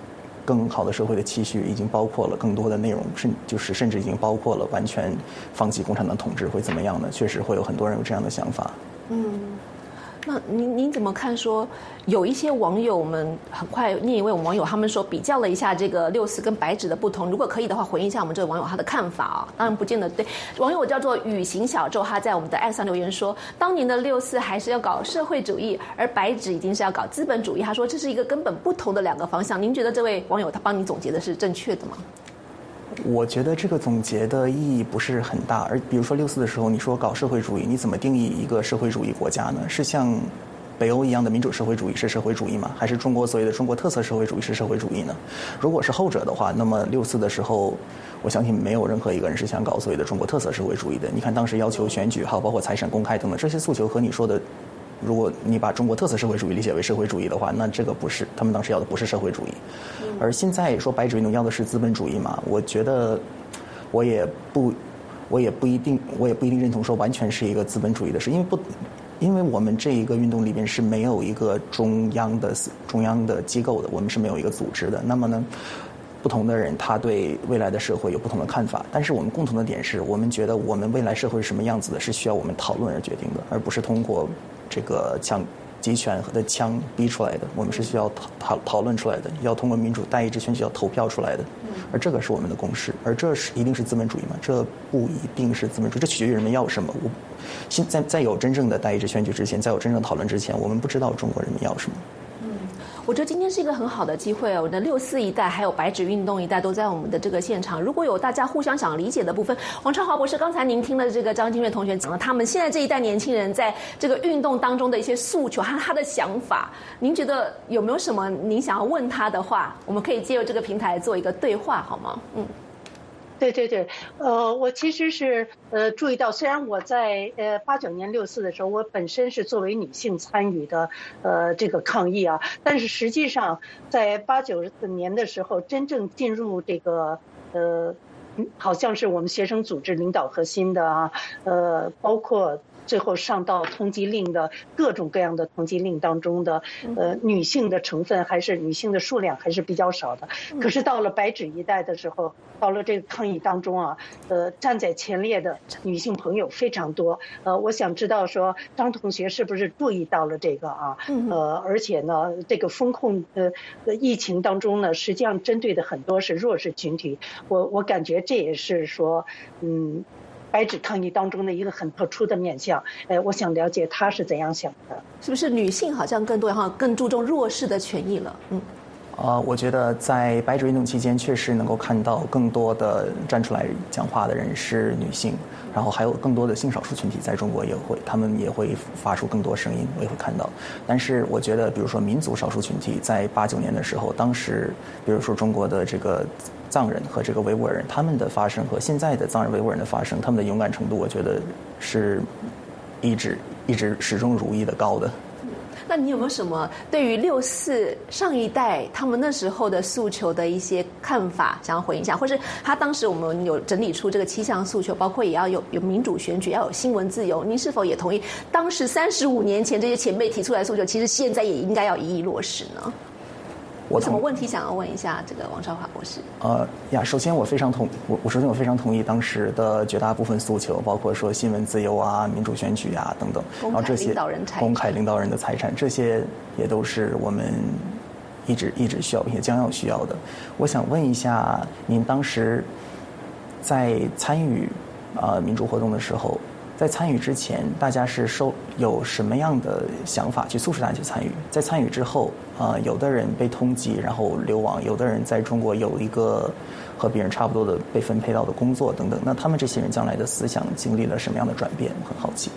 S14: 更好的社会的期许已经包括了更多的内容，甚至已经包括了完全放弃共产党统治会怎么样呢？确实会有很多人有这样的想法。
S1: 那您怎么看说有一些网友们很快念一位网友，他们说比较了一下这个6·4跟白纸的不同，如果可以的话回应一下我们这个网友他的看法啊。当然不见得对，网友叫做雨行小宙，他在我们的上留言说，当年的6·4还是要搞社会主义，而白纸已经是要搞资本主义。他说这是一个根本不同的两个方向。您觉得这位网友他帮你总结的是正确的吗？
S14: 我觉得这个总结的意义不是很大，而比如说6·4的时候，你说搞社会主义，你怎么定义一个社会主义国家呢？是像北欧一样的民主社会主义是社会主义吗？还是中国所谓的中国特色社会主义是社会主义呢？如果是后者的话，那么6·4的时候，我相信没有任何一个人是想搞所谓的中国特色社会主义的。你看当时要求选举，还有包括财产公开等等这些诉求，和你说的，如果你把中国特色社会主义理解为社会主义的话，那这个不是，他们当时要的不是社会主义。而现在说白纸运动要的是资本主义嘛？我觉得我也不一定认同说完全是一个资本主义的事，因为我们这一个运动里边是没有一个中央的机构的，我们是没有一个组织的。那么呢，不同的人他对未来的社会有不同的看法，但是我们共同的点是我们觉得我们未来社会是什么样子的，是需要我们讨论而决定的，而不是通过这个集权的枪逼出来的。我们是需要讨论出来的，要通过民主代议制选举要投票出来的，而这个是我们的共识。而这是一定是资本主义吗？这不一定是资本主义，这取决于人们要什么。在有真正的代议制选举之前，在有真正的讨论之前，我们不知道中国人民要什么。
S1: 我觉得今天是一个很好的机会哦。我的6·4一代还有白纸运动一代都在我们的这个现场。如果有大家互相想理解的部分，王超华博士，刚才您听了这个张金月同学讲了他们现在这一代年轻人在这个运动当中的一些诉求和他的想法，您觉得有没有什么您想要问他的话？我们可以借由这个平台做一个对话，好吗？
S8: 对，我其实是注意到，虽然我在89年6·4的时候，我本身是作为女性参与的这个抗议啊，但是实际上在89年的时候，真正进入这个好像是我们学生组织领导核心的啊，包括最后上到通缉令的各种各样的通缉令当中的女性的成分还是女性的数量还是比较少的。可是到了白纸一代的时候，到了这个抗议当中啊，站在前列的女性朋友非常多。我想知道说张同学是不是注意到了这个啊？而且呢，这个风控疫情当中呢，实际上针对的很多是弱势群体。我感觉这也是说白纸抗议当中的一个很特殊的面向，我想了解他是怎样想的。
S1: 是不是女性好像更多，然后更注重弱势的权益了？
S14: 我觉得在白纸运动期间，确实能够看到更多的站出来讲话的人是女性，然后还有更多的性少数群体在中国他们也会发出更多声音，我也会看到。但是我觉得，比如说民族少数群体在89年的时候，当时比如说中国的这个藏人和这个维吾尔人，他们的发声和现在的藏人维吾尔人的发声，他们的勇敢程度，我觉得是一直始终如一的高的。
S1: 那你有没有什么对于6·4上一代他们那时候的诉求的一些看法想要回应一下，或是他当时我们有整理出这个7项诉求，包括也要有民主选举，要有新闻自由，您是否也同意当时35年前这些前辈提出来的诉求，其实现在也应该要一一落实呢？有什么问题想要问一下这个王超华博士？
S14: 首先我非常同意当时的绝大部分诉求，包括说新闻自由啊、民主选举啊等等，然后这些公开领导人的财产，这些也都是我们一直需要并且将要需要的。我想问一下，您当时在参与民主活动的时候，在参与之前，大家是有什么样的想法去促使大家去参与？在参与之后，有的人被通缉然后流亡，有的人在中国有一个和别人差不多的被分配到的工作等等。那他们这些人将来的思想经历了什么样的转变？我很好奇。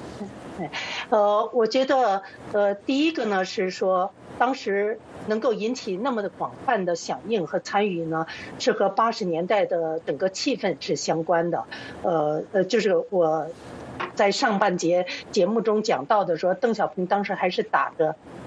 S8: 我觉得第一个呢是说，当时能够引起那么的广泛的响应和参与呢，是和80年代的整个气氛是相关的。就是我在上半节节目中讲到的说，邓小平当时还是打着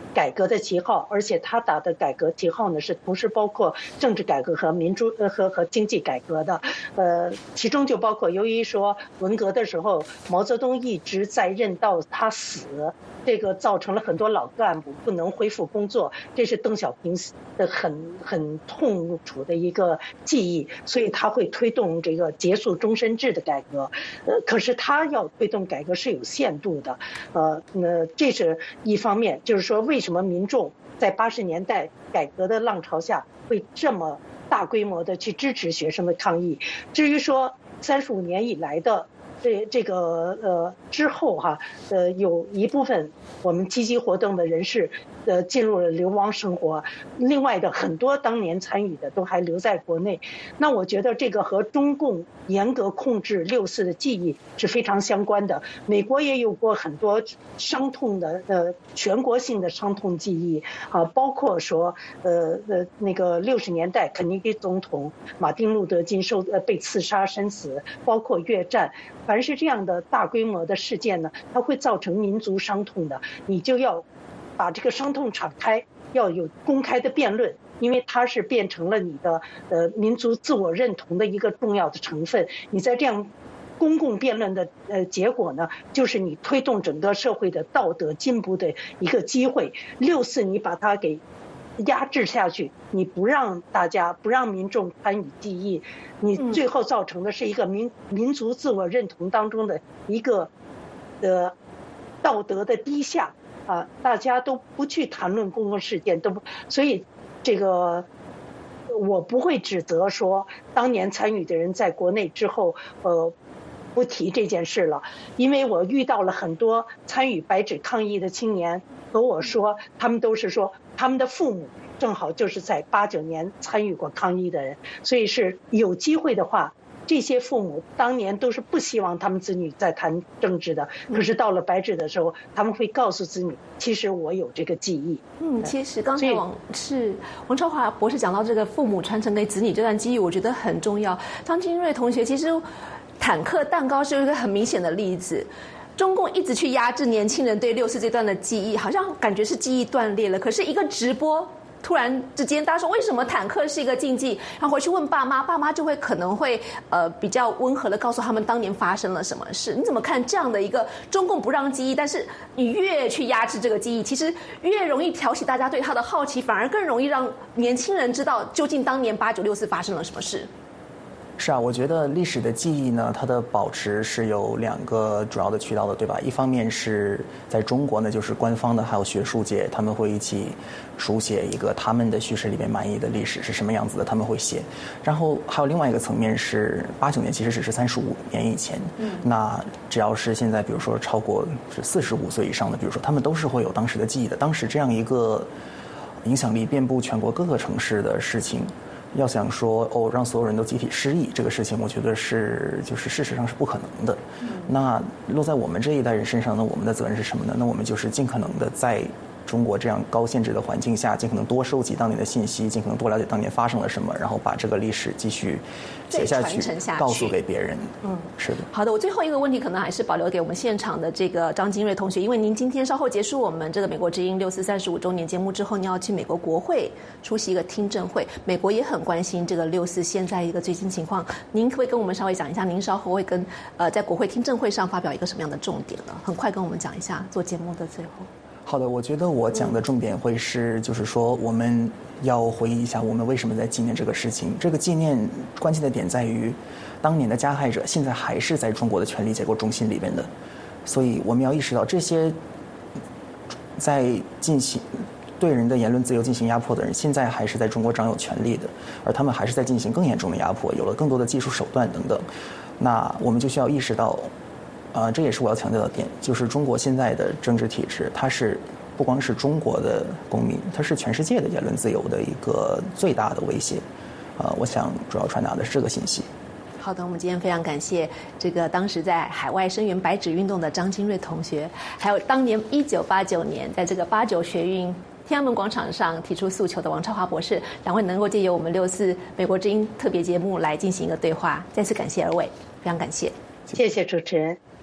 S8: 改革的旗号，而且他打的改革旗号呢是同时包括政治改革和民主和经济改革的，其中就包括由于说文革的时候毛泽东一直在任到他死，这个造成了很多老干部不能恢复工作，这是邓小平的很痛楚的一个记忆，所以他会推动这个结束终身制的改革，可是他要推动改革是有限度的，这是一方面，就是说为什么民众在80年代改革的浪潮下会这么大规模的去支持学生的抗议。至于说35年以来的这个之后哈，有一部分我们积极活动的人士进入了流亡生活，另外的很多当年参与的都还留在国内。那我觉得这个和中共严格控制64的记忆是非常相关的。美国也有过很多伤痛的全国性的伤痛记忆啊，包括说那个60年代肯尼迪总统、马丁路德金被刺杀身死，包括越战。凡是这样的大规模的事件呢，它会造成民族伤痛的，你就要把这个伤痛敞开，要有公开的辩论，因为它是变成了你的民族自我认同的一个重要的成分。你在这样公共辩论的结果呢，就是你推动整个社会的道德进步的一个机会。64你把它给压制下去，你不让民众参与记忆，你最后造成的是一个民族自我认同当中的一个道德的低下啊，大家都不去谈论公共事件，所以这个我不会指责说当年参与的人在国内之后不提这件事了，因为我遇到了很多参与白纸抗议的青年和我说，他们都是说他们的父母正好就是在89年参与过抗议的人，所以是有机会的话，这些父母当年都是不希望他们子女在谈政治的，可是到了白纸的时候，他们会告诉子女，其实我有这个记忆。
S1: 其实刚才王超华博士讲到这个父母传承给子女这段记忆，我觉得很重要。张金瑞同学，其实坦克蛋糕是一个很明显的例子。中共一直去压制年轻人对64这段的记忆，好像感觉是记忆断裂了。可是一个直播，突然之间大家说为什么坦克是一个禁忌，然后回去问爸妈，爸妈就会可能会比较温和的告诉他们当年发生了什么事。你怎么看这样的一个中共不让记忆，但是你越去压制这个记忆，其实越容易挑起大家对他的好奇，反而更容易让年轻人知道究竟当年8964发生了什么事。
S14: 是啊，我觉得历史的记忆呢，它的保持是有2个主要的渠道的，对吧？一方面是在中国呢，就是官方的还有学术界，他们会一起书写一个他们的叙事里面满意的历史是什么样子的，他们会写。然后还有另外一个层面是89年其实只是35年以前，那只要是现在比如说超过是45岁以上的，比如说他们都是会有当时的记忆的。当时这样一个影响力遍布全国各个城市的事情，要想说让所有人都集体失忆，这个事情我觉得就是事实上是不可能的。那落在我们这一代人身上呢，我们的责任是什么呢？那我们就是尽可能的在中国这样高限制的环境下，尽可能多收集当年的信息，尽可能多了解当年发生了什么，然后把这个历史继续写下去，告诉给别人。是的。
S1: 好的，我最后一个问题可能还是保留给我们现场的这个张金瑞同学，因为您今天稍后结束我们这个美国之音64 35周年节目之后，你要去美国国会出席一个听证会，美国也很关心这个64现在一个最新情况，您可不可以跟我们稍微讲一下，您稍后会跟在国会听证会上发表一个什么样的重点呢？很快跟我们讲一下，做节目的最后。
S14: 好的，我觉得我讲的重点会是，就是说我们要回忆一下我们为什么在纪念这个事情。这个纪念关键的点在于，当年的加害者现在还是在中国的权力结构中心里面的，所以我们要意识到这些在进行对人的言论自由进行压迫的人，现在还是在中国掌有权力的，而他们还是在进行更严重的压迫，有了更多的技术手段等等。那我们就需要意识到。这也是我要强调的点，就是中国现在的政治体制，它是不光是中国的公民，它是全世界的言论自由的一个最大的威胁。我想主要传达的是这个信息。
S1: 好的，我们今天非常感谢这个当时在海外声援白纸运动的张金瑞同学，还有当年1989年在这个89学运天安门广场上提出诉求的王超华博士，两位能够借由我们64美国之音特别节目来进行一个对话，再次感谢二位，非常感谢。
S8: 谢谢主持人。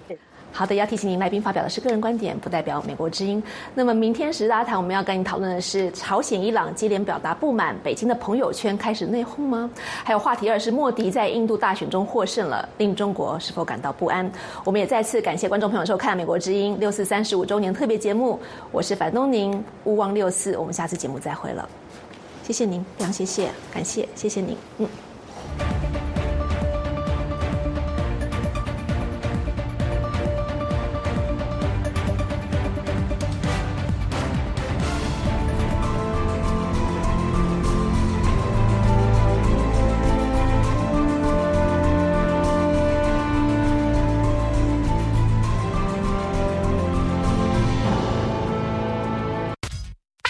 S1: 好的，要提醒您，来宾发表的是个人观点，不代表美国之音。那么明天时事大谈，我们要跟您讨论的是朝鲜、伊朗接连表达不满，北京的朋友圈开始内讧吗？还有话题2是莫迪在印度大选中获胜了，令中国是否感到不安？我们也再次感谢观众朋友收看美国之音6·4 35周年特别节目，我是反东宁，勿忘6·4，我们下次节目再会了。谢谢您，非常谢谢，感谢，谢谢您，